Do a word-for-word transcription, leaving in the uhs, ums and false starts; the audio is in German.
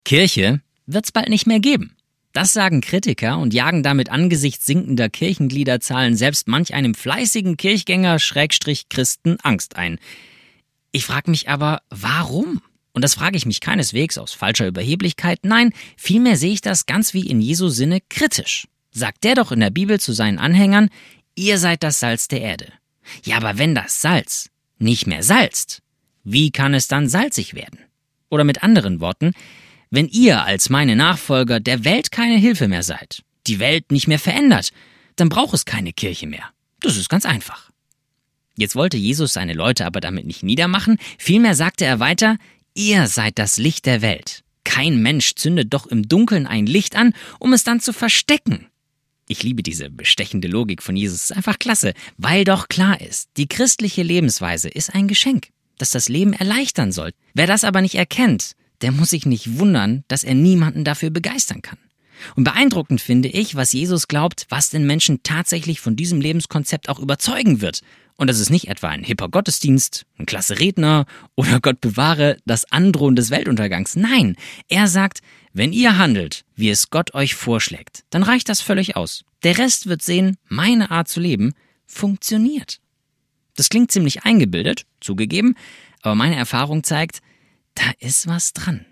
Kirche wird's bald nicht mehr geben. Das sagen Kritiker und jagen damit angesichts sinkender Kirchengliederzahlen selbst manch einem fleißigen Kirchgänger Schrägstrich Christen Angst ein. Ich frage mich aber, warum? Und das frage ich mich keineswegs aus falscher Überheblichkeit, nein, vielmehr sehe ich das ganz wie in Jesu Sinne kritisch. Sagt der doch in der Bibel zu seinen Anhängern, ihr seid das Salz der Erde. Ja, aber wenn das Salz nicht mehr salzt, wie kann es dann salzig werden? Oder mit anderen Worten, wenn ihr als meine Nachfolger der Welt keine Hilfe mehr seid, die Welt nicht mehr verändert, dann braucht es keine Kirche mehr. Das ist ganz einfach. Jetzt wollte Jesus seine Leute aber damit nicht niedermachen, vielmehr sagte er weiter, ihr seid das Licht der Welt. Kein Mensch zündet doch im Dunkeln ein Licht an, um es dann zu verstecken. Ich liebe diese bestechende Logik von Jesus, es ist einfach klasse, weil doch klar ist, die christliche Lebensweise ist ein Geschenk, das das Leben erleichtern soll. Wer das aber nicht erkennt, der muss sich nicht wundern, dass er niemanden dafür begeistern kann. Und beeindruckend finde ich, was Jesus glaubt, was den Menschen tatsächlich von diesem Lebenskonzept auch überzeugen wird. Und das ist nicht etwa ein hipper Gottesdienst, ein klasse Redner oder Gott bewahre das Androhen des Weltuntergangs. Nein, er sagt, wenn ihr handelt, wie es Gott euch vorschlägt, dann reicht das völlig aus. Der Rest wird sehen, meine Art zu leben funktioniert. Das klingt ziemlich eingebildet, zugegeben, aber meine Erfahrung zeigt, da ist was dran.